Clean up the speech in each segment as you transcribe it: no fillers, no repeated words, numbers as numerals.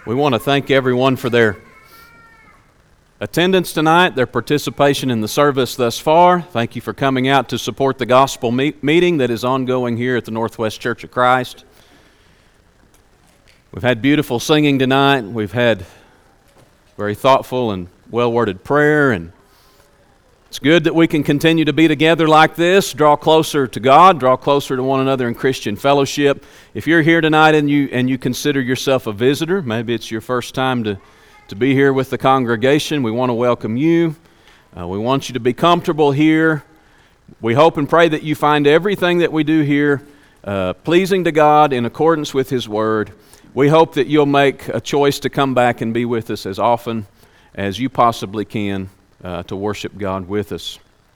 We want to thank everyone for their attendance tonight, their participation in the service thus far. Thank you for coming out to support the gospel meeting that is ongoing here at the Northwest Church of Christ. We've had beautiful singing tonight. We've had very thoughtful and well-worded prayer, and it's good that we can continue to be together like this, draw closer to God, draw closer to one another in Christian fellowship. If you're here tonight and you consider yourself a visitor, maybe it's your first time to be here with the congregation, we want to welcome you. We want you to be comfortable here. We hope and pray that you find everything that we do here pleasing to God in accordance with His Word. We hope that you'll make a choice to come back and be with us as often as you possibly can to worship God with us.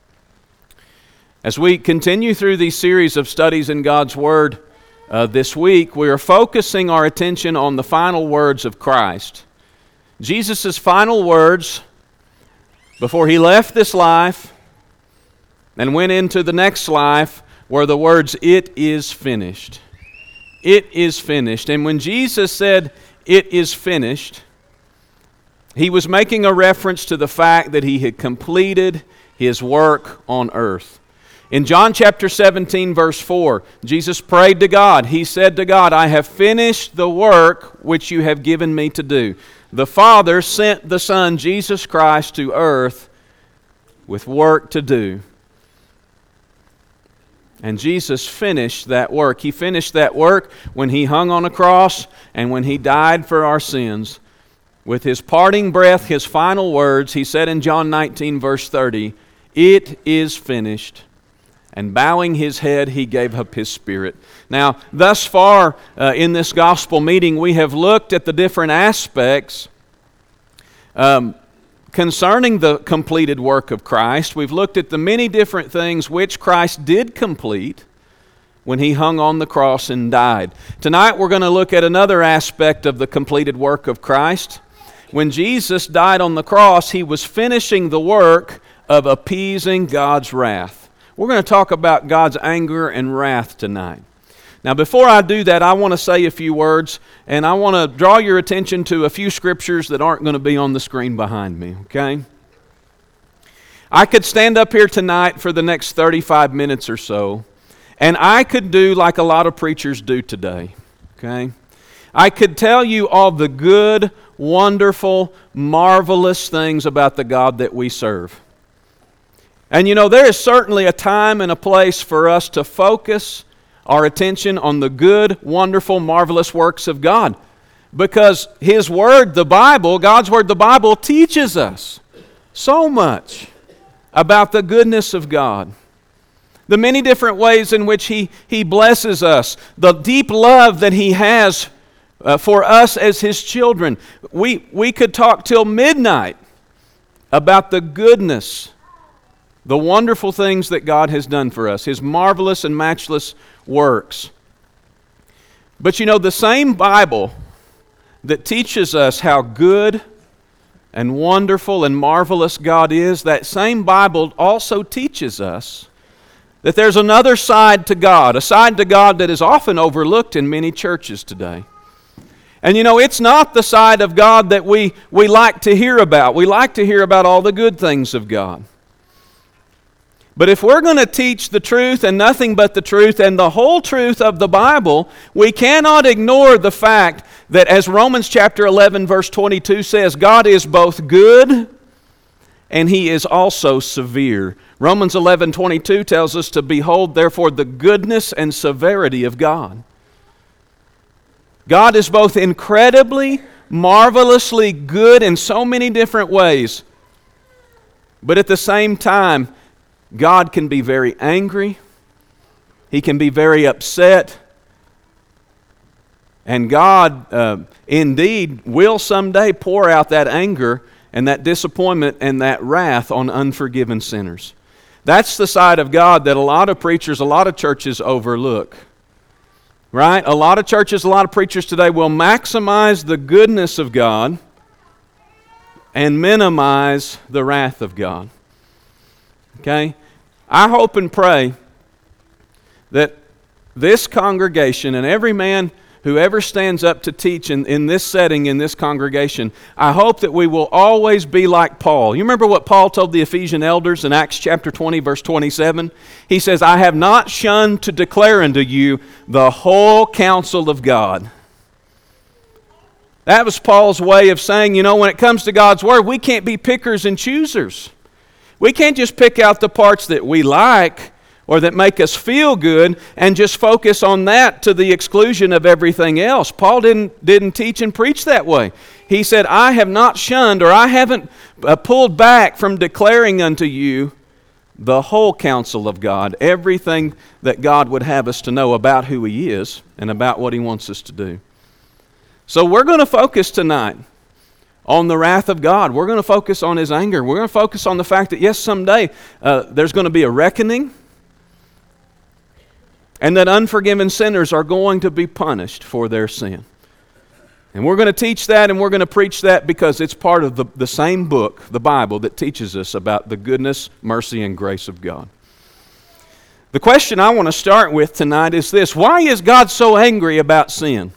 As we continue through these series of studies in God's Word this week, we are focusing our attention on the final words of Christ. Jesus' final words before He left this life and went into the next life were the words, "It is finished." It is finished. And when Jesus said, "It is finished," He was making a reference to the fact that He had completed His work on earth. In John chapter 17, verse 4, Jesus prayed to God. He said to God, "I have finished the work which you have given me to do." The Father sent the Son, Jesus Christ, to earth with work to do. And Jesus finished that work. He finished that work when He hung on a cross and when He died for our sins. With His parting breath, His final words, He said in John 19, verse 30, "It is finished." And bowing His head, He gave up His spirit. Now, thus far in this gospel meeting, we have looked at the different aspects concerning the completed work of Christ. We've looked at the many different things which Christ did complete when He hung on the cross and died. Tonight, we're going to look at another aspect of the completed work of Christ. When Jesus died on the cross, He was finishing the work of appeasing God's wrath. We're going to talk about God's anger and wrath tonight. Now, before I do that, I want to say a few words, and I want to draw your attention to a few scriptures that aren't going to be on the screen behind me, okay? I could stand up here tonight for the next 35 minutes or so, and I could do like a lot of preachers do today, okay? I could tell you all the good, wonderful, marvelous things about the God that we serve. And you know, there is certainly a time and a place for us to focus our attention on the good, wonderful, marvelous works of God. Because His Word, the Bible, God's Word, the Bible, teaches us so much about the goodness of God. The many different ways in which He blesses us. The deep love that He has for us as His children. We could talk till midnight about the goodness, the wonderful things that God has done for us, His marvelous and matchless works. But you know, the same Bible that teaches us how good and wonderful and marvelous God is, that same Bible also teaches us that there's another side to God, a side to God that is often overlooked in many churches today. And you know, it's not the side of God that we like to hear about. We like to hear about all the good things of God. But if we're going to teach the truth and nothing but the truth and the whole truth of the Bible, we cannot ignore the fact that, as Romans chapter 11 verse 22 says, God is both good and He is also severe. Romans 11:22 tells us to behold therefore the goodness and severity of God. God is both incredibly, marvelously good in so many different ways, but at the same time, God can be very angry. He can be very upset. And God indeed will someday pour out that anger and that disappointment and that wrath on unforgiven sinners. That's the side of God that a lot of preachers, a lot of churches overlook. Right? A lot of churches, a lot of preachers today will maximize the goodness of God and minimize the wrath of God. Okay? I hope and pray that this congregation and every man whoever stands up to teach in this setting, in this congregation, I hope that we will always be like Paul. You remember what Paul told the Ephesian elders in Acts chapter 20, verse 27? He says, I have not shunned to declare unto you the whole counsel of God. That was Paul's way of saying, when it comes to God's Word, we can't be pickers and choosers. We can't just pick out the parts that we like or that make us feel good and just focus on that to the exclusion of everything else. Paul didn't teach and preach that way. He said, I have not shunned, or I haven't pulled back from declaring unto you the whole counsel of God, everything that God would have us to know about who He is and about what He wants us to do. So we're going to focus tonight on the wrath of God. We're going to focus on His anger. We're going to focus on the fact that, yes, someday there's going to be a reckoning, and that unforgiven sinners are going to be punished for their sin. And we're going to teach that and we're going to preach that because it's part of the same book, the Bible, that teaches us about the goodness, mercy, and grace of God. The question I want to start with tonight is this: why is God so angry about sin?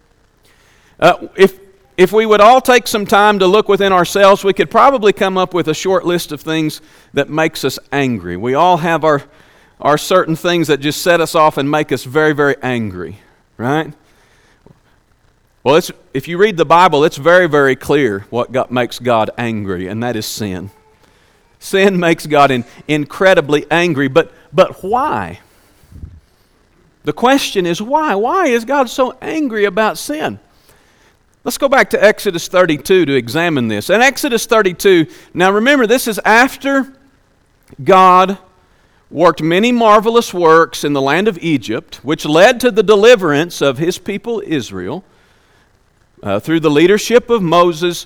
If we would all take some time to look within ourselves, we could probably come up with a short list of things that makes us angry. We all have our certain things that just set us off and make us very, very angry, right? Well, if you read the Bible, it's very, very clear what makes God angry, and that is sin. Sin makes God incredibly angry, but why? The question is why? Why is God so angry about sin? Let's go back to Exodus 32 to examine this. In Exodus 32, now remember, this is after God worked many marvelous works in the land of Egypt, which led to the deliverance of His people Israel. Through the leadership of Moses,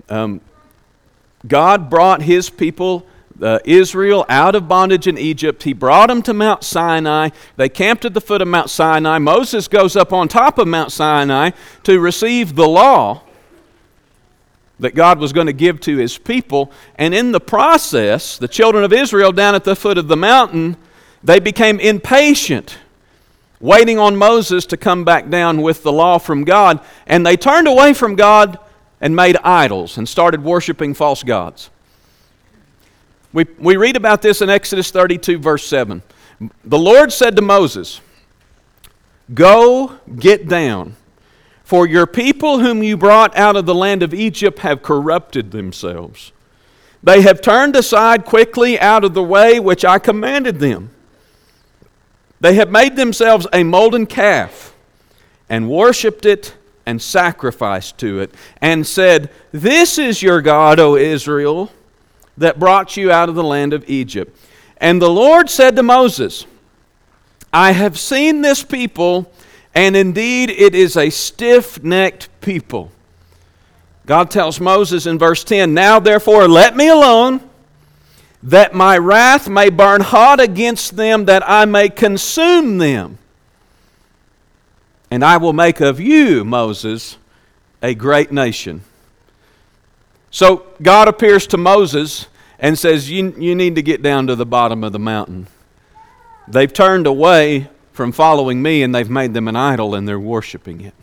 God brought His people Israel out of bondage in Egypt. He brought them to Mount Sinai. They camped at the foot of Mount Sinai. Moses goes up on top of Mount Sinai to receive the law that God was going to give to His people. And in the process, the children of Israel down at the foot of the mountain, they became impatient, waiting on Moses to come back down with the law from God. And they turned away from God and made idols and started worshiping false gods. We read about this in Exodus 32, verse 7. The Lord said to Moses, "Go, get down, for your people whom you brought out of the land of Egypt have corrupted themselves. They have turned aside quickly out of the way which I commanded them. They have made themselves a molten calf and worshipped it and sacrificed to it and said, 'This is your God, O Israel, that brought you out of the land of Egypt.' And the Lord said to Moses, 'I have seen this people, and indeed it is a stiff-necked people.'" God tells Moses in verse 10, "Now therefore let me alone, that my wrath may burn hot against them, that I may consume them. And I will make of you, Moses, a great nation." So God appears to Moses and says, you need to get down to the bottom of the mountain. They've turned away from following me, and they've made them an idol, and they're worshiping it.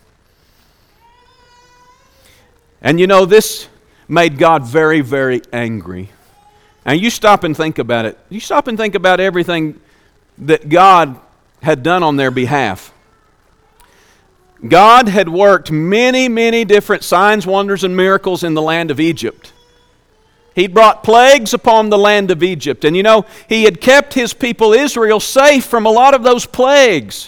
And this made God very, very angry. And you stop and think about it. You stop and think about everything that God had done on their behalf. God had worked many, many different signs, wonders, and miracles in the land of Egypt. He brought plagues upon the land of Egypt. And He had kept His people Israel safe from a lot of those plagues.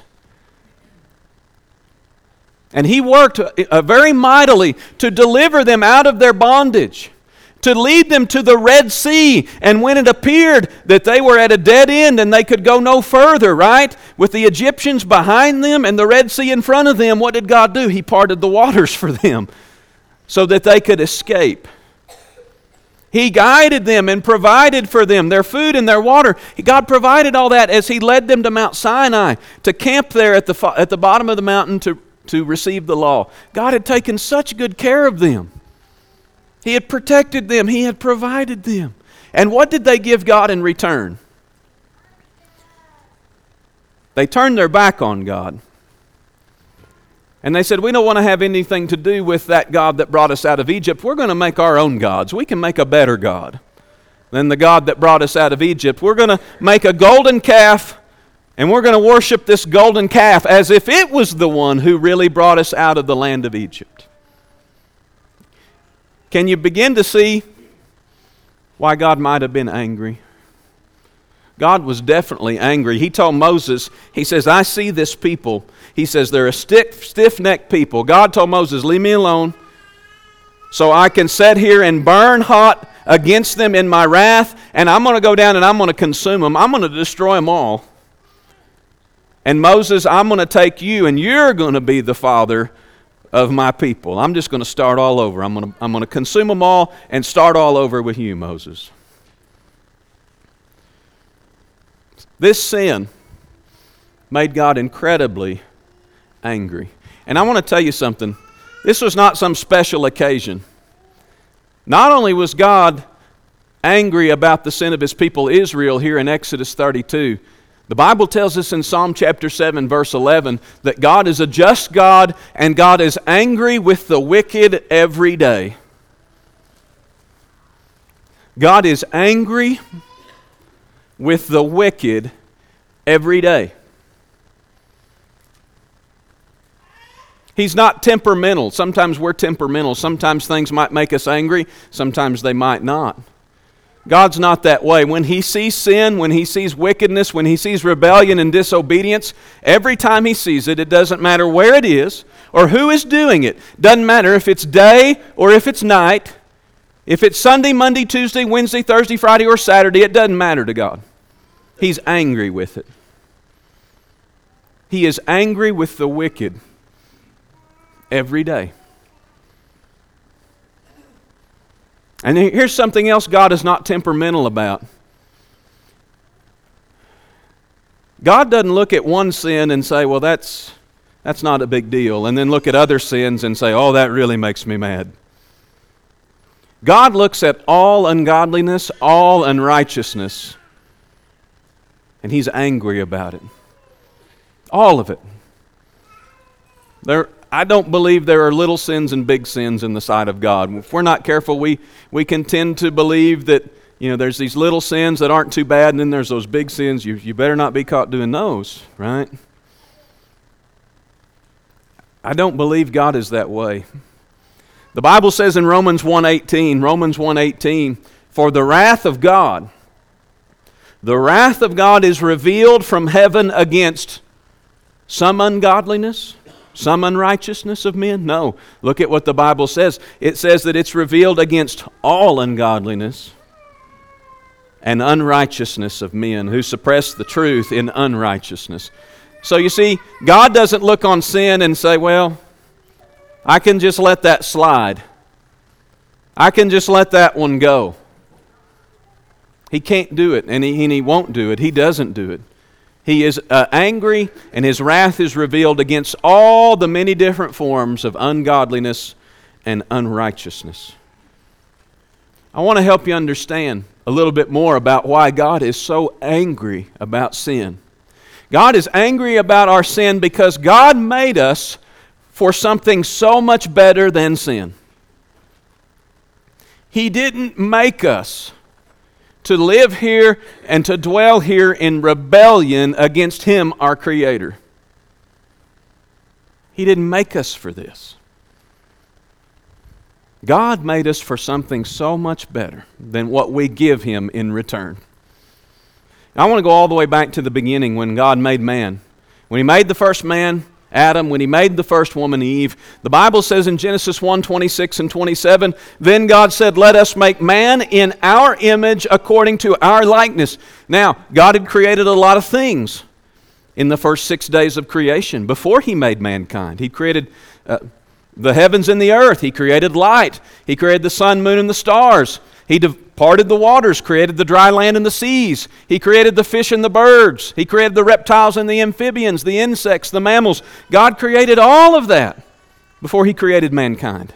And He worked very mightily to deliver them out of their bondage, to lead them to the Red Sea. And when it appeared that they were at a dead end and they could go no further, right? With the Egyptians behind them and the Red Sea in front of them, what did God do? He parted the waters for them so that they could escape. He guided them and provided for them their food and their water. God provided all that as He led them to Mount Sinai to camp there at the bottom of the mountain to receive the law. God had taken such good care of them. He had protected them. He had provided them. And what did they give God in return? They turned their back on God. And they said, we don't want to have anything to do with that God that brought us out of Egypt. We're going to make our own gods. We can make a better God than the God that brought us out of Egypt. We're going to make a golden calf, and we're going to worship this golden calf as if it was the one who really brought us out of the land of Egypt. Can you begin to see why God might have been angry? God was definitely angry. He told Moses, he says, I see this people. He says, they're a stiff-necked people. God told Moses, leave me alone so I can sit here and burn hot against them in my wrath, and I'm going to go down and I'm going to consume them. I'm going to destroy them all. And Moses, I'm going to take you, and you're going to be the father of my people. I'm just going to start all over. I'm going to consume them all and start all over with you, Moses. This sin made God incredibly angry. And I want to tell you something. This was not some special occasion. Not only was God angry about the sin of His people Israel here in Exodus 32, the Bible tells us in Psalm chapter 7, verse 11, that God is a just God and God is angry with the wicked every day. God is angry with the wicked every day. He's not temperamental. Sometimes we're temperamental. Sometimes things might make us angry. Sometimes they might not. God's not that way. When He sees sin, when He sees wickedness, when He sees rebellion and disobedience, every time He sees it, it doesn't matter where it is or who is doing it. Doesn't matter if it's day or if it's night. If it's Sunday, Monday, Tuesday, Wednesday, Thursday, Friday, or Saturday, it doesn't matter to God. He's angry with it. He is angry with the wicked every day. And here's something else God is not temperamental about. God doesn't look at one sin and say, well, that's not a big deal, and then look at other sins and say, oh, that really makes me mad. God looks at all ungodliness, all unrighteousness, and He's angry about it. All of it. I don't believe there are little sins and big sins in the sight of God. If we're not careful, we can tend to believe that, there's these little sins that aren't too bad, and then there's those big sins. You better not be caught doing those, right? I don't believe God is that way. The Bible says in Romans 1:18, for the wrath of God is revealed from heaven against some ungodliness, some unrighteousness of men? No. Look at what the Bible says. It says that it's revealed against all ungodliness and unrighteousness of men who suppress the truth in unrighteousness. So you see, God doesn't look on sin and say, well, I can just let that slide. I can just let that one go. He can't do it, and he won't do it. He doesn't do it. He is angry, and His wrath is revealed against all the many different forms of ungodliness and unrighteousness. I want to help you understand a little bit more about why God is so angry about sin. God is angry about our sin because God made us for something so much better than sin. He didn't make us to live here and to dwell here in rebellion against Him, our Creator. He didn't make us for this. God made us for something so much better than what we give Him in return. I want to go all the way back to the beginning when God made man. When He made the first man, Adam, when He made the first woman, Eve, the Bible says in Genesis 1:26 and 27, then God said, let us make man in our image according to our likeness. Now, God had created a lot of things in the first 6 days of creation before He made mankind. He created the heavens and the earth. He created light. He created the sun, moon, and the stars. He parted the waters, created the dry land and the seas. He created the fish and the birds. He created the reptiles and the amphibians, the insects, the mammals. God created all of that before He created mankind.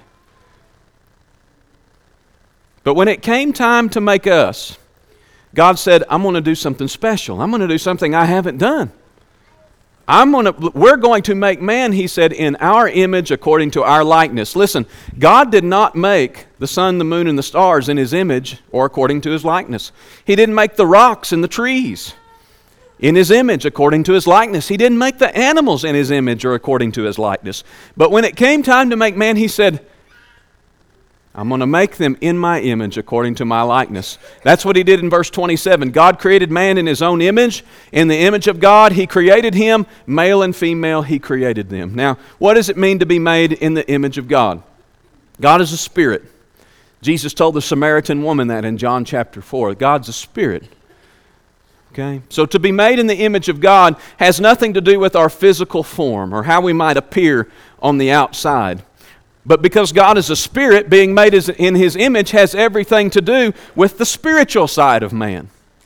But when it came time to make us, God said, I'm going to do something special. I'm going to do something I haven't done. we're going to make man, he said, in our image according to our likeness. Listen, God did not make the sun, the moon, and the stars in his image or according to his likeness. He didn't make the rocks and the trees in his image according to his likeness. He didn't make the animals in his image or according to his likeness. But when it came time to make man, he said, I'm going to make them in my image according to my likeness. That's what he did in verse 27. God created man in his own image. In the image of God, he created him. Male and female, he created them. Now, what does it mean to be made in the image of God? God is a spirit. Jesus told the Samaritan woman that in John chapter 4. God's a spirit. Okay? So to be made in the image of God has nothing to do with our physical form or how we might appear on the outside. But because God is a spirit, being made in his image has everything to do with the spiritual side of man.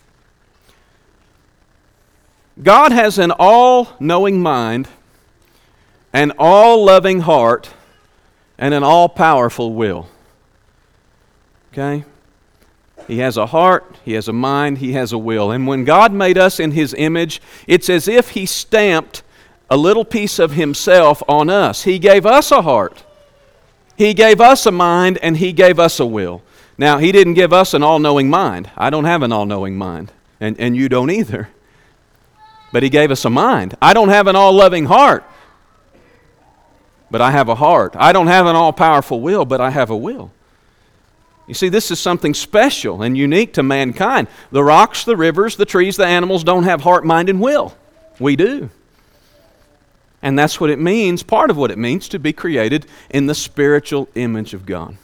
God has an all-knowing mind, an all-loving heart, and an all-powerful will. Okay? He has a heart, he has a mind, he has a will. And when God made us in his image, it's as if he stamped a little piece of himself on us. He gave us a heart. He gave us a mind, and he gave us a will. Now, he didn't give us an all-knowing mind. I don't have an all-knowing mind, and you don't either. But he gave us a mind. I don't have an all-loving heart, but I have a heart. I don't have an all-powerful will, but I have a will. You see, this is something special and unique to mankind. The rocks, the rivers, the trees, the animals don't have heart, mind, and will. We do. And that's what it means, part of what it means, to be created in the spiritual image of God.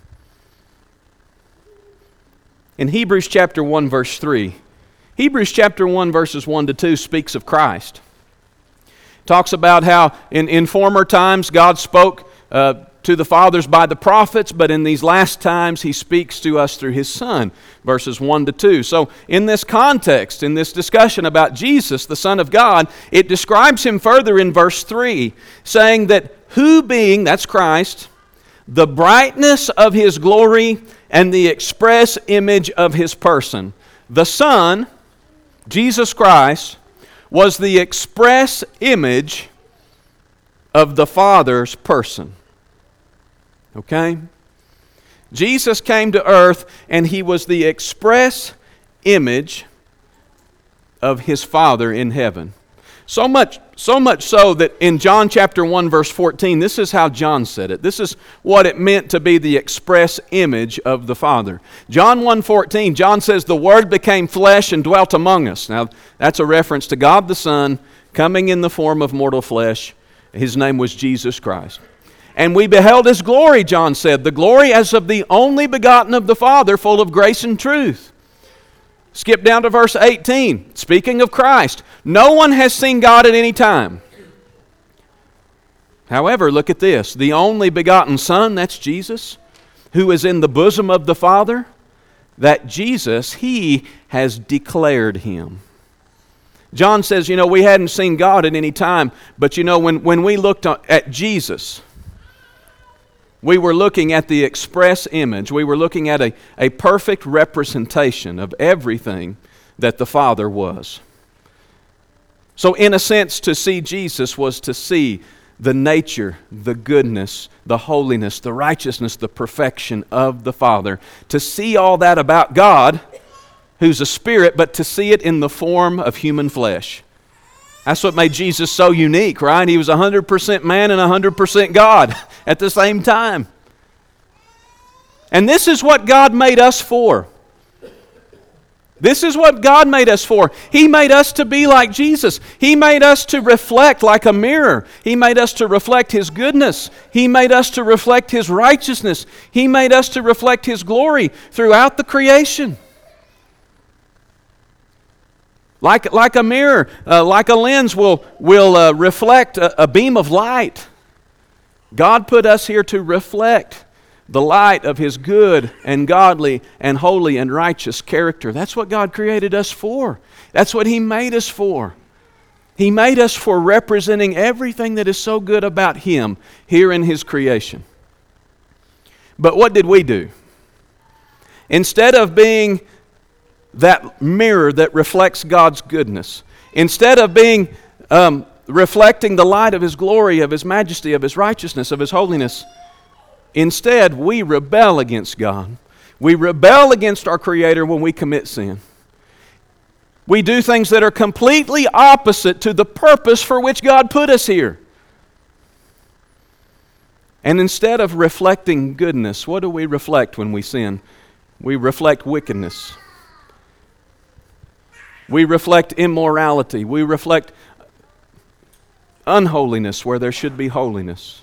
In Hebrews chapter 1, verse 3, Hebrews chapter 1, verses 1 to 2 speaks of Christ. It talks about how in former times God spoke to the fathers by the prophets, but in these last times he speaks to us through his Son, verses 1 to 2. So in this context, in this discussion about Jesus, the Son of God, it describes him further in verse 3, saying that who being, that's Christ, the brightness of his glory and the express image of his person. The Son, Jesus Christ, was the express image of the Father's person. Okay? Jesus came to earth and he was the express image of his Father in heaven. So much so that in John chapter 1 verse 14, this is how John said it. This is what it meant to be the express image of the Father. John 1:14, John says, the Word became flesh and dwelt among us. Now, that's a reference to God the Son coming in the form of mortal flesh. His name was Jesus Christ. And we beheld his glory, John said, the glory as of the only begotten of the Father, full of grace and truth. Skip down to verse 18. Speaking of Christ, no one has seen God at any time. However, look at this. The only begotten Son, that's Jesus, who is in the bosom of the Father, that Jesus, he has declared him. John says, we hadn't seen God at any time, but when we looked at Jesus, we were looking at the express image. We were looking at a perfect representation of everything that the Father was. So in a sense, to see Jesus was to see the nature, the goodness, the holiness, the righteousness, the perfection of the Father. To see all that about God, who's a spirit, but to see it in the form of human flesh. That's what made Jesus so unique, right? He was 100% man and 100% God at the same time. And this is what God made us for. This is what God made us for. He made us to be like Jesus. He made us to reflect like a mirror. He made us to reflect His goodness. He made us to reflect His righteousness. He made us to reflect His glory throughout the creation. Like a mirror, like a lens will reflect a beam of light. God put us here to reflect the light of His good and godly and holy and righteous character. That's what God created us for. That's what He made us for. He made us for representing everything that is so good about Him here in His creation. But what did we do? Instead of being that mirror that reflects God's goodness, instead of being reflecting the light of His glory, of His majesty, of His righteousness, of His holiness. Instead, we rebel against God. We rebel against our Creator when we commit sin. We do things that are completely opposite to the purpose for which God put us here. And instead of reflecting goodness, what do we reflect when we sin? We reflect wickedness. We reflect immorality. We reflect unholiness where there should be holiness.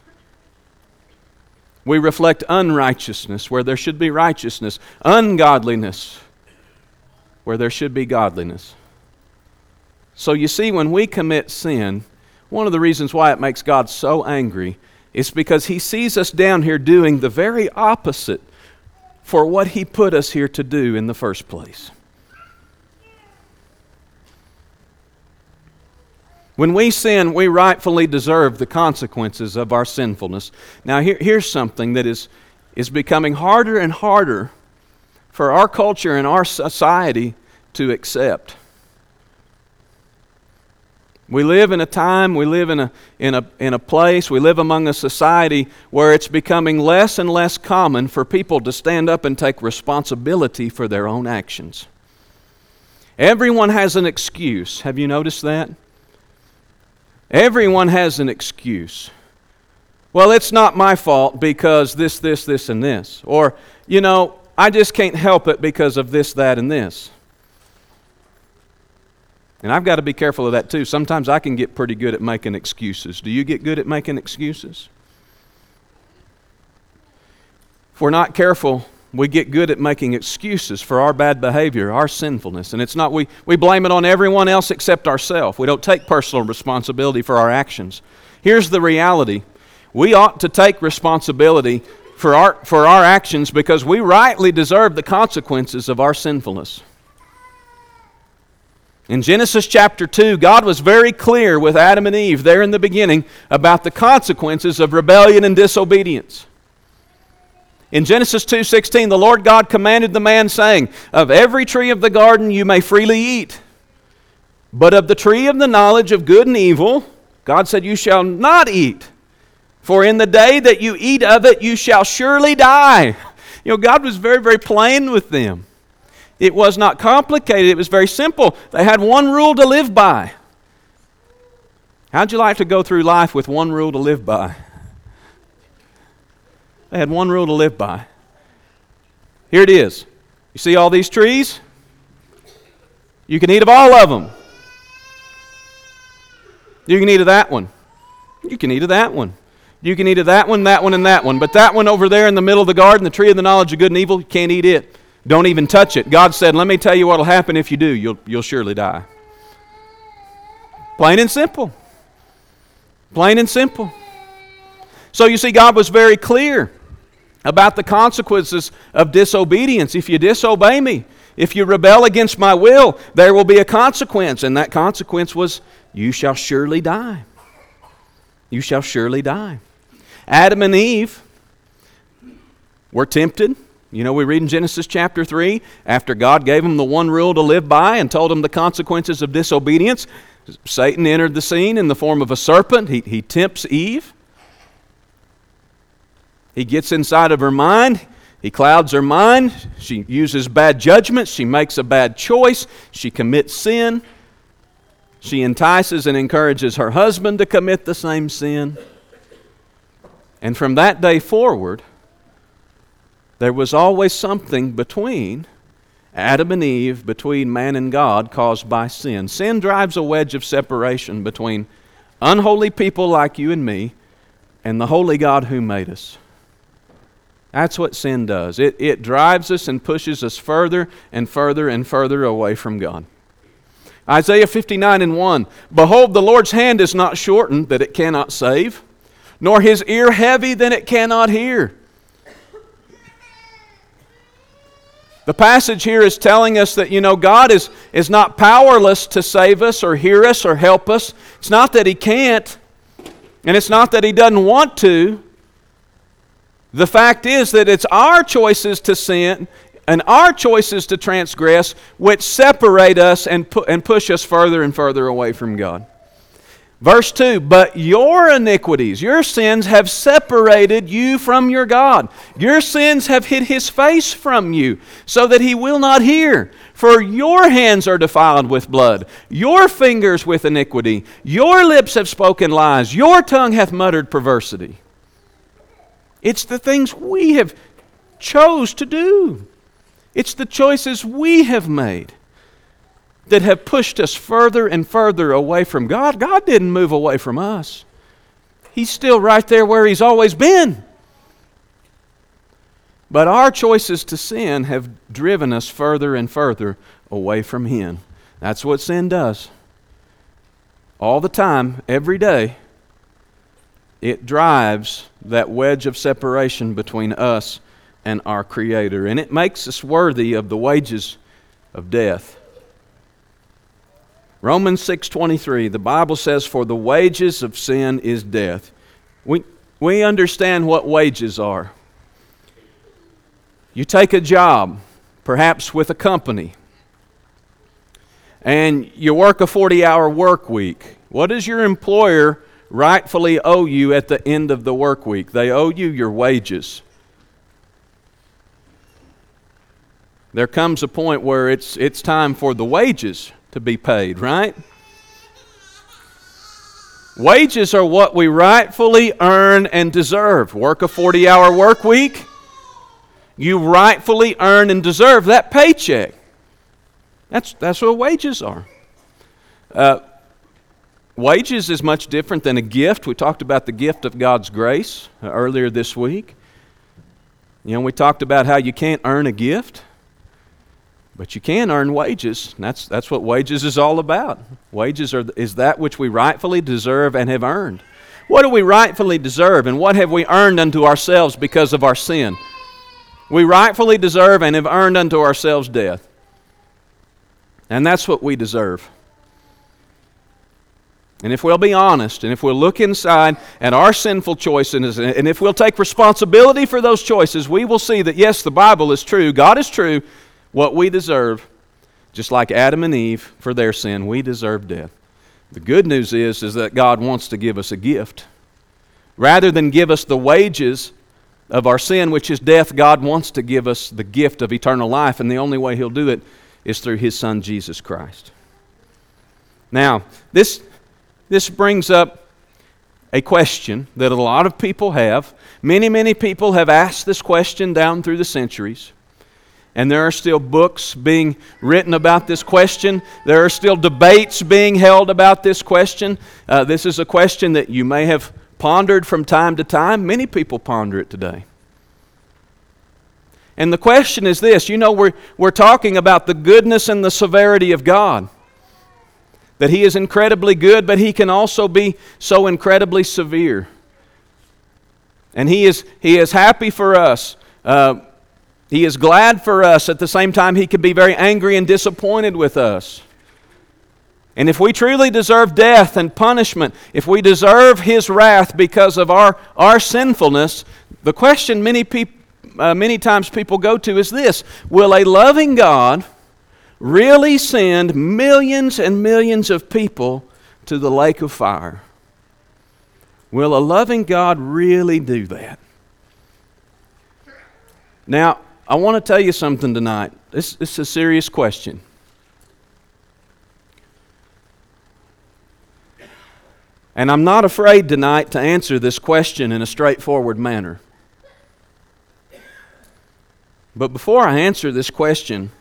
We reflect unrighteousness where there should be righteousness. Ungodliness where there should be godliness. So you see, when we commit sin, one of the reasons why it makes God so angry is because He sees us down here doing the very opposite for what He put us here to do in the first place. When we sin, we rightfully deserve the consequences of our sinfulness. Now here's something that is becoming harder and harder for our culture and our society to accept. We live in a time, we live in a place, we live among a society where it's becoming less and less common for people to stand up and take responsibility for their own actions. Everyone has an excuse. Have you noticed that? Everyone has an excuse. Well, it's not my fault because this, and this. Or, I just can't help it because of this, that, and this. And I've got to be careful of that too. Sometimes I can get pretty good at making excuses. Do you get good at making excuses? If we're not careful, we get good at making excuses for our bad behavior, our sinfulness. And it's not, we blame it on everyone else except ourselves. We don't take personal responsibility for our actions. Here's the reality. We ought to take responsibility for our actions because we rightly deserve the consequences of our sinfulness. In Genesis chapter 2, God was very clear with Adam and Eve there in the beginning about the consequences of rebellion and disobedience. In Genesis 2:16, the Lord God commanded the man, saying, "Of every tree of the garden you may freely eat, but of the tree of the knowledge of good and evil, God said, you shall not eat. For in the day that you eat of it, you shall surely die." God was very, very plain with them. It was not complicated. It was very simple. They had one rule to live by. How'd you like to go through life with one rule to live by? They had one rule to live by. Here it is. You see all these trees? You can eat of all of them. You can eat of that one. You can eat of that one. You can eat of that one, and that one. But that one over there in the middle of the garden, the tree of the knowledge of good and evil, you can't eat it. Don't even touch it. God said, let me tell you what will happen if you do. You'll surely die. Plain and simple. Plain and simple. So you see, God was very clear about the consequences of disobedience. If you disobey me, if you rebel against my will, there will be a consequence. And that consequence was, you shall surely die. You shall surely die. Adam and Eve were tempted. We read in Genesis chapter 3, after God gave them the one rule to live by and told them the consequences of disobedience, Satan entered the scene in the form of a serpent. He tempts Eve. He gets inside of her mind. He clouds her mind. She uses bad judgments. She makes a bad choice. She commits sin. She entices and encourages her husband to commit the same sin. And from that day forward, there was always something between Adam and Eve, between man and God, caused by sin. Sin drives a wedge of separation between unholy people like you and me and the holy God who made us. That's what sin does. It drives us and pushes us further and further and further away from God. Isaiah 59:1, "Behold, the Lord's hand is not shortened that it cannot save, nor His ear heavy that it cannot hear." The passage here is telling us that, God is not powerless to save us or hear us or help us. It's not that He can't, and it's not that He doesn't want to. The fact is that it's our choices to sin and our choices to transgress which separate us and push us further and further away from God. Verse 2, but your iniquities, your sins have separated you from your God. Your sins have hid His face from you, so that He will not hear. For your hands are defiled with blood, your fingers with iniquity, your lips have spoken lies, your tongue hath muttered perversity. It's the things we have chose to do. It's the choices we have made that have pushed us further and further away from God. God didn't move away from us. He's still right there where He's always been. But our choices to sin have driven us further and further away from Him. That's what sin does. All the time, every day, it drives that wedge of separation between us and our Creator. And it makes us worthy of the wages of death. Romans 6:23, the Bible says, for the wages of sin is death. We understand what wages are. You take a job, perhaps with a company, and you work a 40-hour work week. What does your employer rightfully owe you at the end of the work week? They owe you your wages. There comes a point where it's time for the wages to be paid, right? Wages are what we rightfully earn and deserve. Work a 40-hour work week, you rightfully earn and deserve that paycheck. That's what wages are. Wages is much different than a gift. We talked about the gift of God's grace earlier this week. We talked about how you can't earn a gift, but you can earn wages. That's what wages is all about. Wages is that which we rightfully deserve and have earned. What do we rightfully deserve, and what have we earned unto ourselves because of our sin? We rightfully deserve and have earned unto ourselves death. And that's what we deserve. And if we'll be honest, and if we'll look inside at our sinful choices, and if we'll take responsibility for those choices, we will see that yes, the Bible is true, God is true. What we deserve, just like Adam and Eve for their sin, we deserve death. The good news is that God wants to give us a gift. Rather than give us the wages of our sin, which is death, God wants to give us the gift of eternal life, and the only way He'll do it is through His Son, Jesus Christ. Now, this brings up a question that a lot of people have. Many people have asked this question down through the centuries. And there are still books being written about this question. There are still debates being held about this question. This is a question that you may have pondered from time to time. Many people ponder it today. And the question is this. We're talking about the goodness and the severity of God. That He is incredibly good, but He can also be so incredibly severe. And He is happy for us. He is glad for us. At the same time, He can be very angry and disappointed with us. And if we truly deserve death and punishment, if we deserve His wrath because of our sinfulness, the question many times people go to is this: will a loving God really send millions and millions of people to the lake of fire? Will a loving God really do that? Now, I want to tell you something tonight. This is a serious question. And I'm not afraid tonight to answer this question in a straightforward manner. But before I answer this question,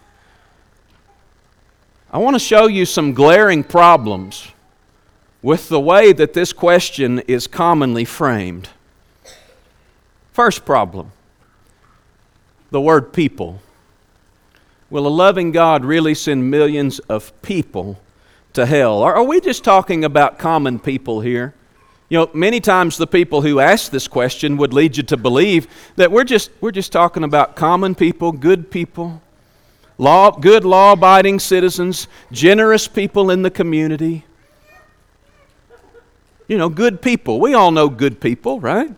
I want to show you some glaring problems with the way that this question is commonly framed. First problem. The word people. Will a loving God really send millions of people to hell? Are we just talking about common people here? Many times the people who ask this question would lead you to believe that we're just talking about common people, good people, good law-abiding citizens, generous people in the community. Good people. We all know good people, right?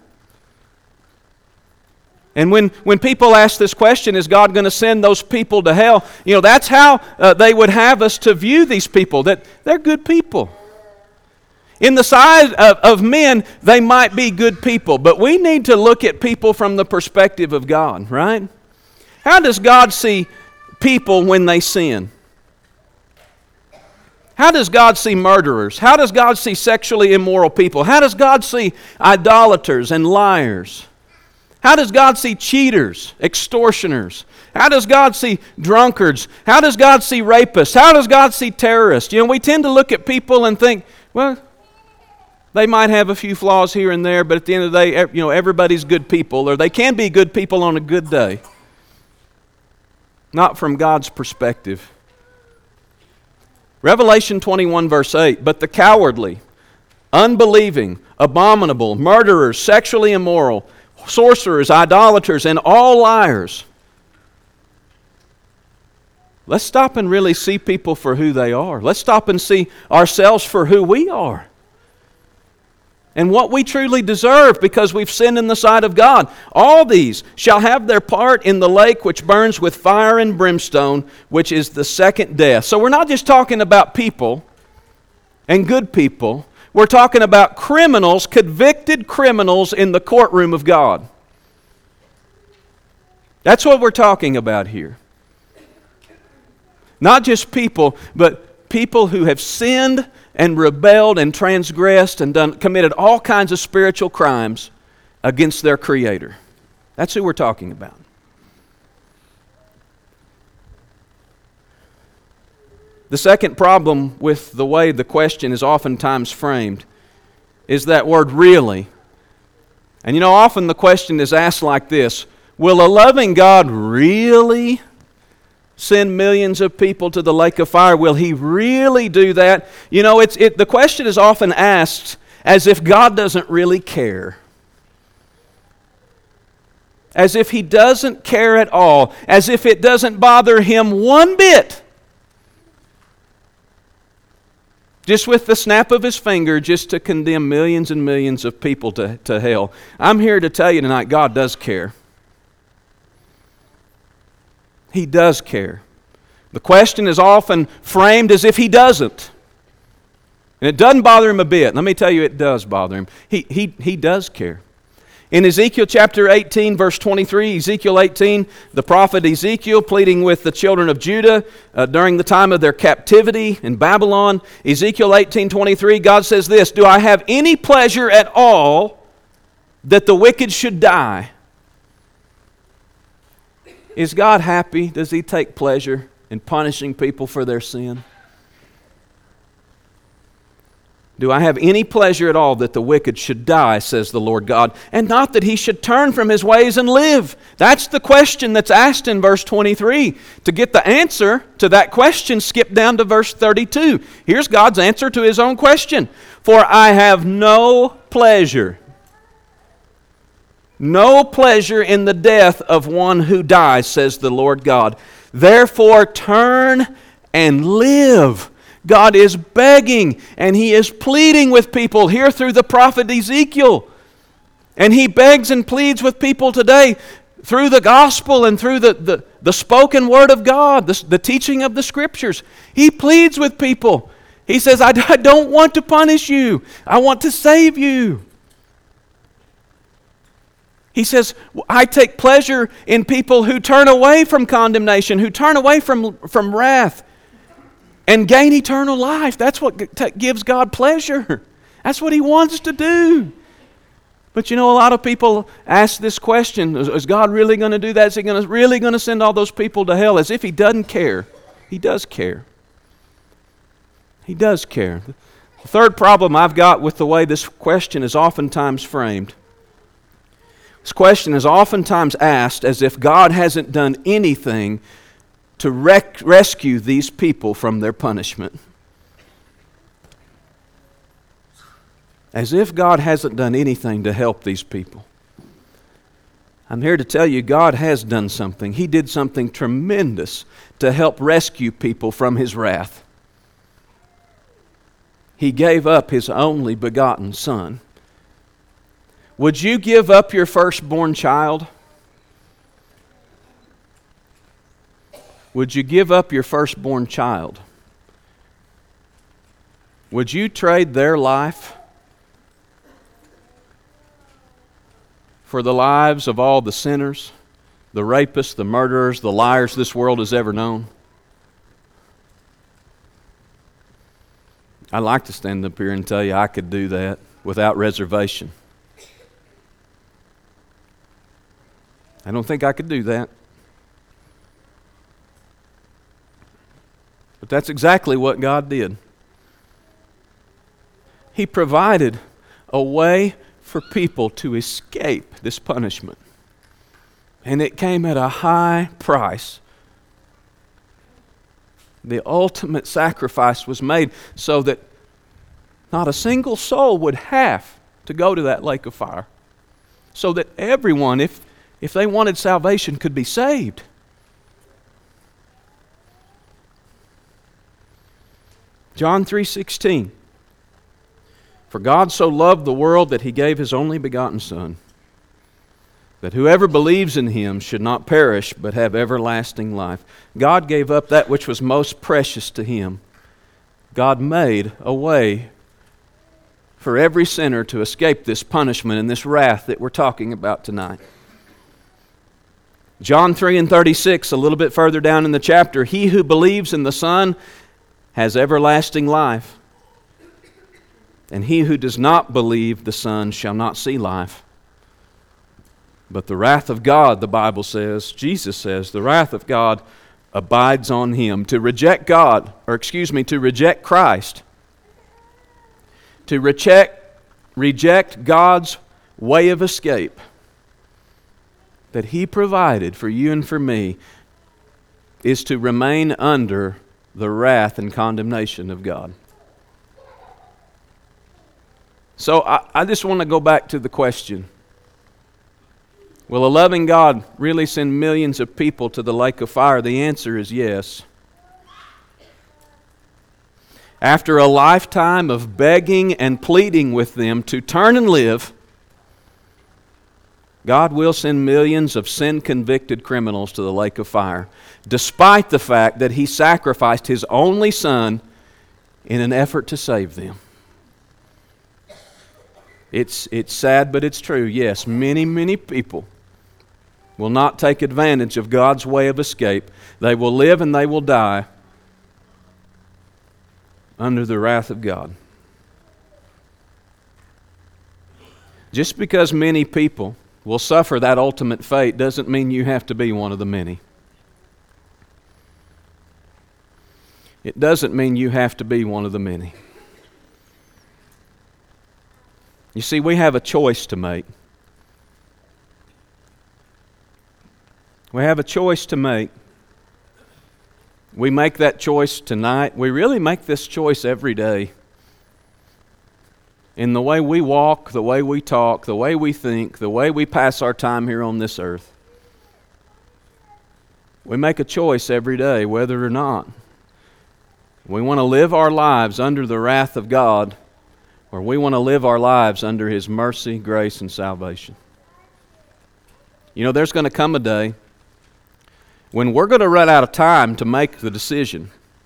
And when people ask this question, is God going to send those people to hell? That's how they would have us to view these people, that they're good people. In the sight of men, they might be good people, but we need to look at people from the perspective of God, right? How does God see people when they sin? How does God see murderers? How does God see sexually immoral people? How does God see idolaters and liars? How does God see cheaters, extortioners? How does God see drunkards? How does God see rapists? How does God see terrorists? We tend to look at people and think, well, they might have a few flaws here and there, but at the end of the day, everybody's good people, or they can be good people on a good day. Not from God's perspective. Revelation 21 verse 8, but the cowardly, unbelieving, abominable, murderers, sexually immoral, sorcerers, idolaters, and all liars. Let's stop and really see people for who they are. Let's stop and see ourselves for who we are. And what we truly deserve because we've sinned in the sight of God. All these shall have their part in the lake which burns with fire and brimstone, which is the second death. So we're not just talking about people and good people. We're talking about criminals, convicted criminals in the courtroom of God. That's what we're talking about here. Not just people, but people who have sinned and rebelled and transgressed and committed all kinds of spiritual crimes against their Creator. That's who we're talking about. The second problem with the way the question is oftentimes framed is that word really. And often the question is asked like this: will a loving God really send millions of people to the lake of fire? Will He really do that? The question is often asked as if God doesn't really care. As if He doesn't care at all. As if it doesn't bother Him one bit. Just with the snap of His finger, just to condemn millions and millions of people to hell. I'm here to tell you tonight, God does care. He does care. The question is often framed as if He doesn't. And it doesn't bother Him a bit. Let me tell you, it does bother Him. He does care. In Ezekiel chapter 18, verse 23, Ezekiel 18, the prophet Ezekiel pleading with the children of Judah during the time of their captivity in Babylon. Ezekiel 18:23, God says this: do I have any pleasure at all that the wicked should die? Is God happy? Does He take pleasure in punishing people for their sin? Do I have any pleasure at all that the wicked should die, says the Lord God, and not that he should turn from his ways and live? That's the question that's asked in verse 23. To get the answer to that question, skip down to verse 32. Here's God's answer to His own question. For I have no pleasure in the death of one who dies, says the Lord God. Therefore turn and live. God is begging and He is pleading with people here through the prophet Ezekiel. And He begs and pleads with people today through the gospel and through the spoken word of God, the teaching of the Scriptures. He pleads with people. He says, I don't want to punish you. I want to save you. He says, I take pleasure in people who turn away from condemnation, who turn away from wrath, and gain eternal life. That's what gives God pleasure. That's what He wants to do. But a lot of people ask this question: is God really going to do that? Is He really going to send all those people to hell? As if He doesn't care. He does care. He does care. The third problem I've got with the way this question is oftentimes framed. This question is oftentimes asked as if God hasn't done anything to rescue these people from their punishment. As if God hasn't done anything to help these people. I'm here to tell you, God has done something. He did something tremendous to help rescue people from His wrath. He gave up His only begotten Son. Would you give up your firstborn child? Would you give up your firstborn child would you trade their life for the lives of all the sinners, the rapists, the murderers, the liars this world has ever known? I'd like to stand up here and tell you I could do that without reservation. I don't think I could do that. But that's exactly what God did. He provided a way for people to escape this punishment. And it came at a high price. The ultimate sacrifice was made so that not a single soul would have to go to that lake of fire. So that everyone, if they wanted salvation, could be saved. John 3:16. For God so loved the world that He gave His only begotten Son, that whoever believes in Him should not perish but have everlasting life. God gave up that which was most precious to Him. God made a way for every sinner to escape this punishment and this wrath that we're talking about tonight. John 3:36, a little bit further down in the chapter, he who believes in the Son has everlasting life, and he who does not believe the Son shall not see life, but the wrath of God, the Bible says, Jesus says, the wrath of God abides on him. To reject to reject Christ, to reject God's way of escape that He provided for you and for me, is to remain under the wrath and condemnation of God. So I just want to go back to the question. Will a loving God really send millions of people to the lake of fire? The answer is yes. After a lifetime of begging and pleading with them to turn and live, God will send millions of sin-convicted criminals to the lake of fire, despite the fact that He sacrificed His only Son in an effort to save them. It's sad, but it's true. Yes, many people will not take advantage of God's way of escape. They will live and they will die under the wrath of God. Just because many people will suffer that ultimate fate doesn't mean you have to be one of the many. It doesn't mean you have to be one of the many. You see, we have a choice to make. We have a choice to make. We make that choice tonight. We really make this choice every day. In the way we walk, the way we talk, the way we think, the way we pass our time here on this earth. We make a choice every day, whether or not we want to live our lives under the wrath of God, or we want to live our lives under His mercy, grace, and salvation. You know, there's going to come a day when we're going to run out of time to make the decision.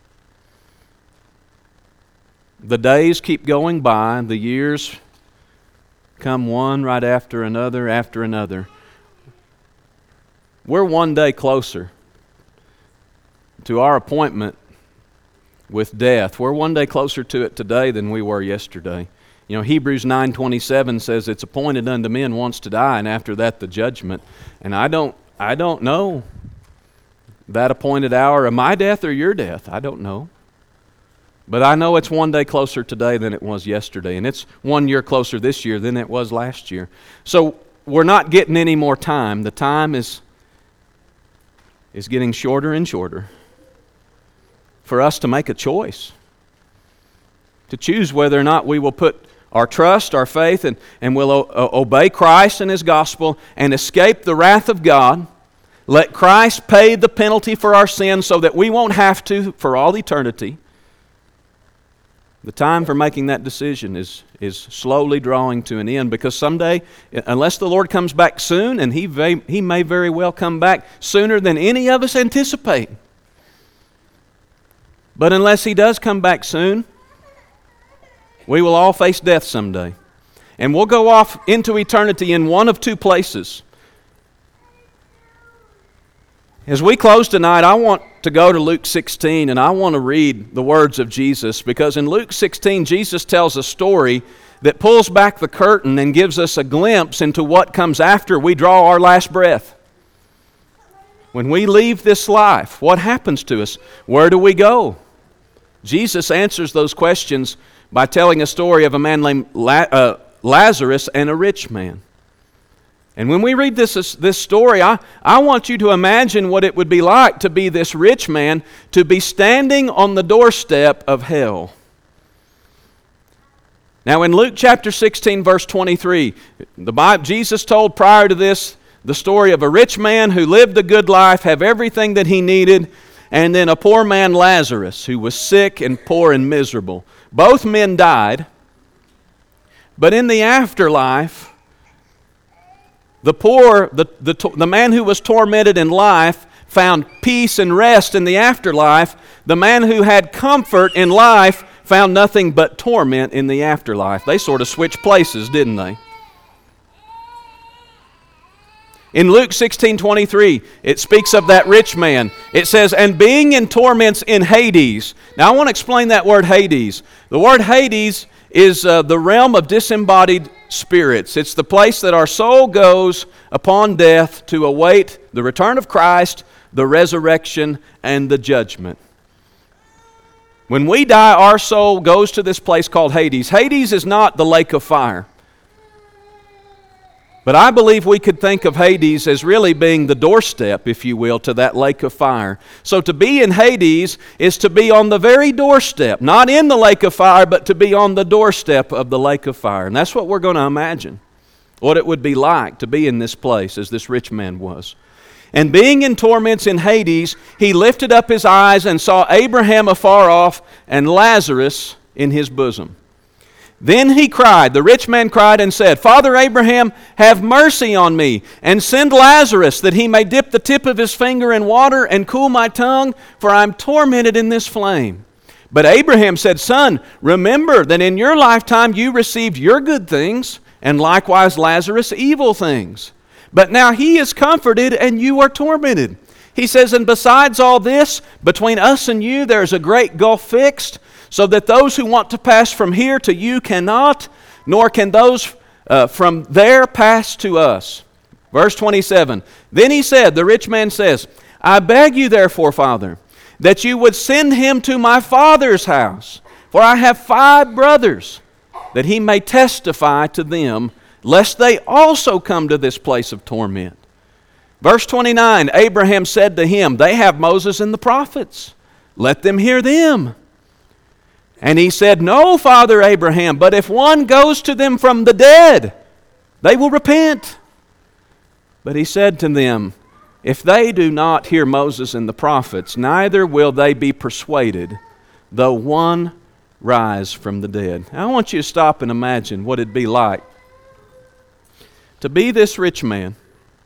The days keep going by, the years come one right after another. We're one day closer to our appointment with death. We're one day closer to it today than we were yesterday. You know, Hebrews 9:27 says it's appointed unto men once to die, and after that the judgment. And I don't know that appointed hour of my death or your death. I don't know. But I know it's one day closer today than it was yesterday, and it's 1 year closer this year than it was last year. So we're not getting any more time. The time is getting shorter and shorter for us to make a choice, to choose whether or not we will put our trust, our faith, and will obey Christ and His gospel and escape the wrath of God. Let Christ pay the penalty for our sins so that we won't have to for all eternity. The time for making that decision is slowly drawing to an end, because someday, unless the Lord comes back soon, and He may very well come back sooner than any of us anticipate. But unless He does come back soon, We will all face death someday. And we'll go off into eternity in one of two places. As we close tonight, I want to go to Luke 16, and I want to read the words of Jesus, because in Luke 16, Jesus tells a story that pulls back the curtain and gives us a glimpse into what comes after we draw our last breath. When we leave this life, what happens to us? Where do we go? Jesus answers those questions by telling a story of a man named Lazarus and a rich man. And when we read this story, I want you to imagine what it would be like to be this rich man, to be standing on the doorstep of hell. Now in Luke chapter 16, verse 23, Jesus told prior to this the story of a rich man who lived a good life, have everything that he needed, and then a poor man, Lazarus, who was sick and poor and miserable. Both men died, but in the afterlife, the man who was tormented in life found peace and rest in the afterlife. The man who had comfort in life found nothing but torment in the afterlife. They sort of switched places, didn't they? In Luke 16:23, it speaks of that rich man. It says, and being in torments in Hades. Now I want to explain that word Hades. The word Hades is the realm of disembodied spirits. It's the place that our soul goes upon death to await the return of Christ, the resurrection, and the judgment. When we die, our soul goes to this place called Hades. Hades is not the lake of fire. But I believe we could think of Hades as really being the doorstep, if you will, to that lake of fire. So to be in Hades is to be on the very doorstep, not in the lake of fire, but to be on the doorstep of the lake of fire. And that's what we're going to imagine, what it would be like to be in this place as this rich man was. And being in torments in Hades, he lifted up his eyes and saw Abraham afar off and Lazarus in his bosom. Then he cried, the rich man cried and said, Father Abraham, have mercy on me, and send Lazarus that he may dip the tip of his finger in water and cool my tongue, for I am tormented in this flame. But Abraham said, Son, remember that in your lifetime you received your good things, and likewise Lazarus evil things. But now he is comforted and you are tormented. He says, and besides all this, between us and you there is a great gulf fixed, so that those who want to pass from here to you cannot, nor can those from there pass to us. Verse 27, then he said, the rich man says, I beg you therefore, Father, that you would send him to my father's house, for I have 5 brothers, that he may testify to them, lest they also come to this place of torment. Verse 29, Abraham said to him, they have Moses and the prophets. Let them hear them. And he said, No, Father Abraham, but if one goes to them from the dead, they will repent. But he said to them, If they do not hear Moses and the prophets, neither will they be persuaded, though one rise from the dead. Now, I want you to stop and imagine what it'd be like to be this rich man,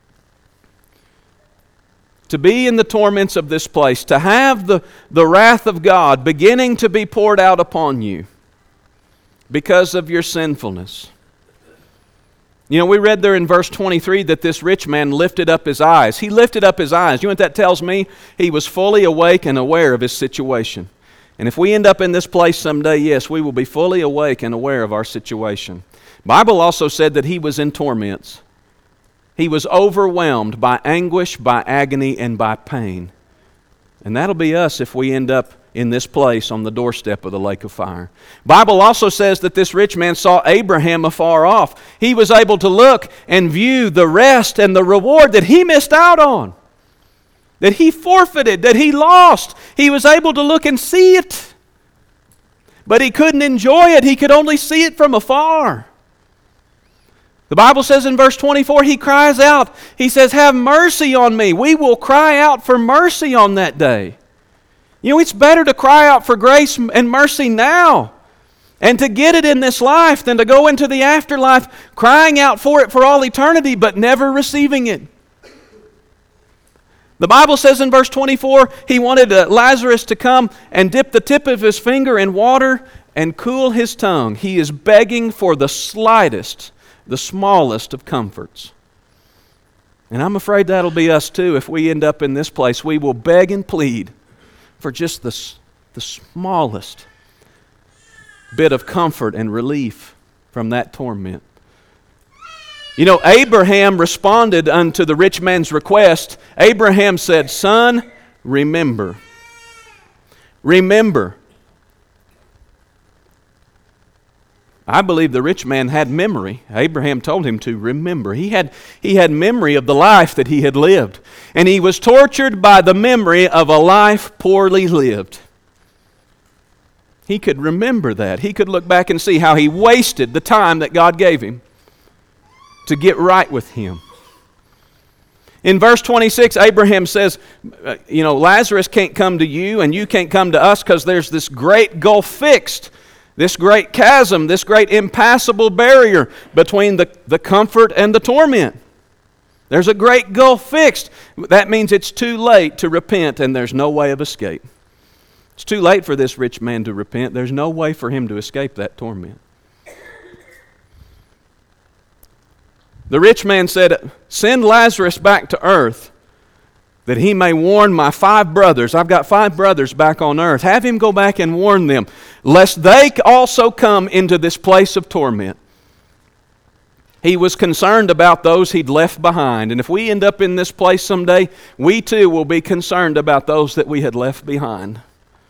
to be in the torments of this place, to have the wrath of God beginning to be poured out upon you because of your sinfulness. You know, we read there in verse 23 that this rich man lifted up his eyes. He lifted up his eyes. You know what that tells me? He was fully awake and aware of his situation. And if we end up in this place someday, yes, we will be fully awake and aware of our situation. The Bible also said that he was in torments. He was overwhelmed by anguish, by agony, and by pain. And that'll be us if we end up in this place on the doorstep of the lake of fire. The Bible also says that this rich man saw Abraham afar off. He was able to look and view the rest and the reward that he missed out on, that he forfeited, that he lost. He was able to look and see it, but he couldn't enjoy it. He could only see it from afar. The Bible says in verse 24, he cries out. He says, have mercy on me. We will cry out for mercy on that day. You know, it's better to cry out for grace and mercy now and to get it in this life than to go into the afterlife crying out for it for all eternity but never receiving it. The Bible says in verse 24, he wanted Lazarus to come and dip the tip of his finger in water and cool his tongue. He is begging for the slightest, the smallest of comforts. And I'm afraid that'll be us too if we end up in this place. We will beg and plead for just the smallest bit of comfort and relief from that torment. You know, Abraham responded unto the rich man's request. Abraham said, "Son, remember." Remember. I believe the rich man had memory. Abraham told him to remember. He had memory of the life that he had lived. And he was tortured by the memory of a life poorly lived. He could remember that. He could look back and see how he wasted the time that God gave him to get right with Him. In verse 26, Abraham says, Lazarus can't come to you and you can't come to us because there's this great gulf fixed, this great chasm, this great impassable barrier between the comfort and the torment. There's a great gulf fixed. That means it's too late to repent and there's no way of escape. It's too late for this rich man to repent. There's no way for him to escape that torment. The rich man said, "Send Lazarus back to earth that he may warn my 5 brothers. I've got 5 brothers back on earth. Have him go back and warn them, lest they also come into this place of torment." He was concerned about those he'd left behind. And if we end up in this place someday, we too will be concerned about those that we had left behind.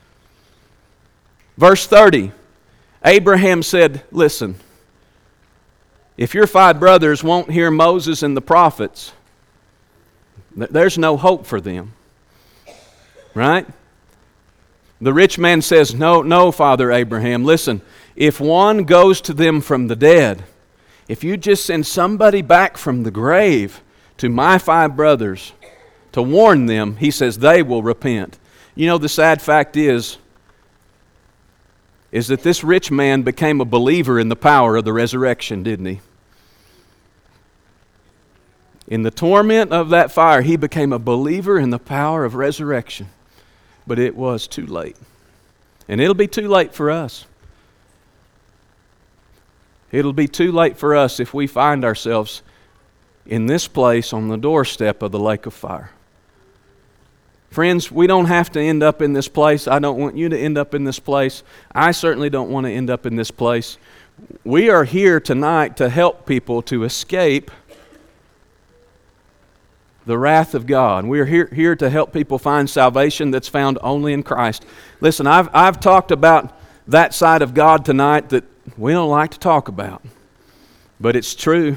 Verse 30, Abraham said, "Listen, if your 5 brothers won't hear Moses and the prophets, there's no hope for them." Right? The rich man says, No, Father Abraham, listen, if one goes to them from the dead, if you just send somebody back from the grave to my 5 brothers to warn them, he says they will repent. You know, the sad fact is that this rich man became a believer in the power of the resurrection, didn't he? In the torment of that fire, he became a believer in the power of resurrection. But it was too late. And it'll be too late for us. It'll be too late for us if we find ourselves in this place on the doorstep of the lake of fire. Friends, we don't have to end up in this place. I don't want you to end up in this place. I certainly don't want to end up in this place. We are here tonight to help people to escape the wrath of God. We are here to help people find salvation that's found only in Christ. Listen, I've talked about that side of God tonight that we don't like to talk about, but it's true.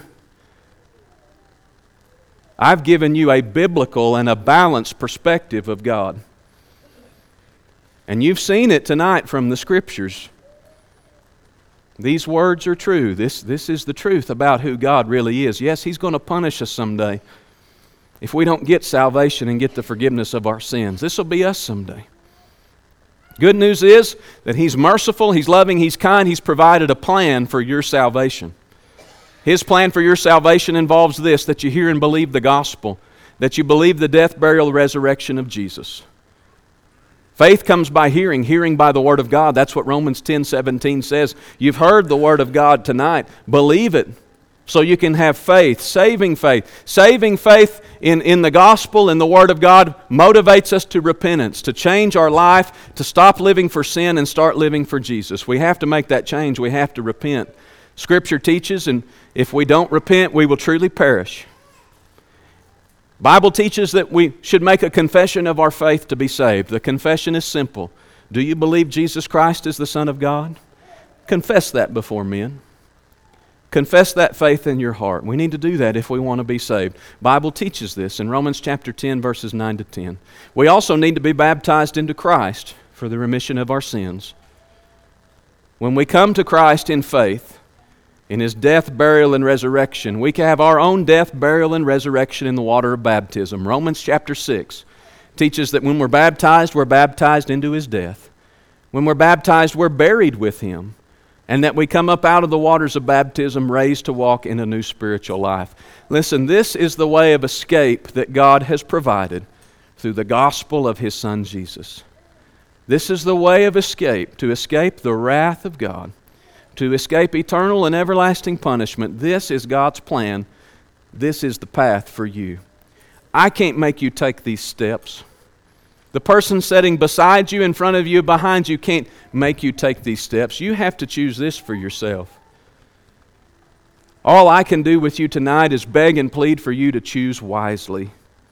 I've given you a biblical and a balanced perspective of God. And you've seen it tonight from the Scriptures. These words are true. This is the truth about who God really is. Yes, He's going to punish us someday if we don't get salvation and get the forgiveness of our sins. This will be us someday. Good news is that He's merciful, He's loving, He's kind, He's provided a plan for your salvation. His plan for your salvation involves this, that you hear and believe the gospel, that you believe the death, burial, resurrection of Jesus. Faith comes by hearing, hearing by the Word of God. That's what Romans 10:17 says. You've heard the Word of God tonight. Believe it so you can have faith, saving faith. Saving faith in the gospel and the Word of God motivates us to repentance, to change our life, to stop living for sin and start living for Jesus. We have to make that change. We have to repent. Scripture teaches, and if we don't repent, we will truly perish. Bible teaches that we should make a confession of our faith to be saved. The confession is simple. Do you believe Jesus Christ is the Son of God? Confess that before men. Confess that faith in your heart. We need to do that if we want to be saved. Bible teaches this in Romans chapter 10, verses 9 to 10. We also need to be baptized into Christ for the remission of our sins. When we come to Christ in faith, in His death, burial, and resurrection, we can have our own death, burial, and resurrection in the water of baptism. Romans chapter 6 teaches that when we're baptized into His death. When we're baptized, we're buried with Him. And that we come up out of the waters of baptism raised to walk in a new spiritual life. Listen, this is the way of escape that God has provided through the gospel of His Son Jesus. This is the way of escape, to escape the wrath of God, to escape eternal and everlasting punishment. This is God's plan. This is the path for you. I can't make you take these steps. The person sitting beside you, in front of you, behind you can't make you take these steps. You have to choose this for yourself. All I can do with you tonight is beg and plead for you to choose wisely.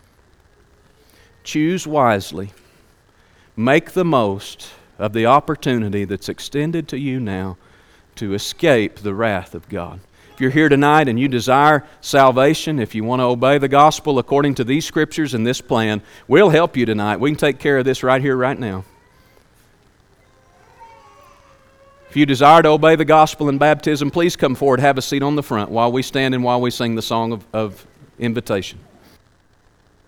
Choose wisely. Make the most of the opportunity that's extended to you now to escape the wrath of God. If you're here tonight and you desire salvation, if you want to obey the gospel according to these scriptures and this plan, we'll help you tonight. We can take care of this right here, right now. If you desire to obey the gospel in baptism, please come forward, have a seat on the front while we stand and while we sing the song of invitation.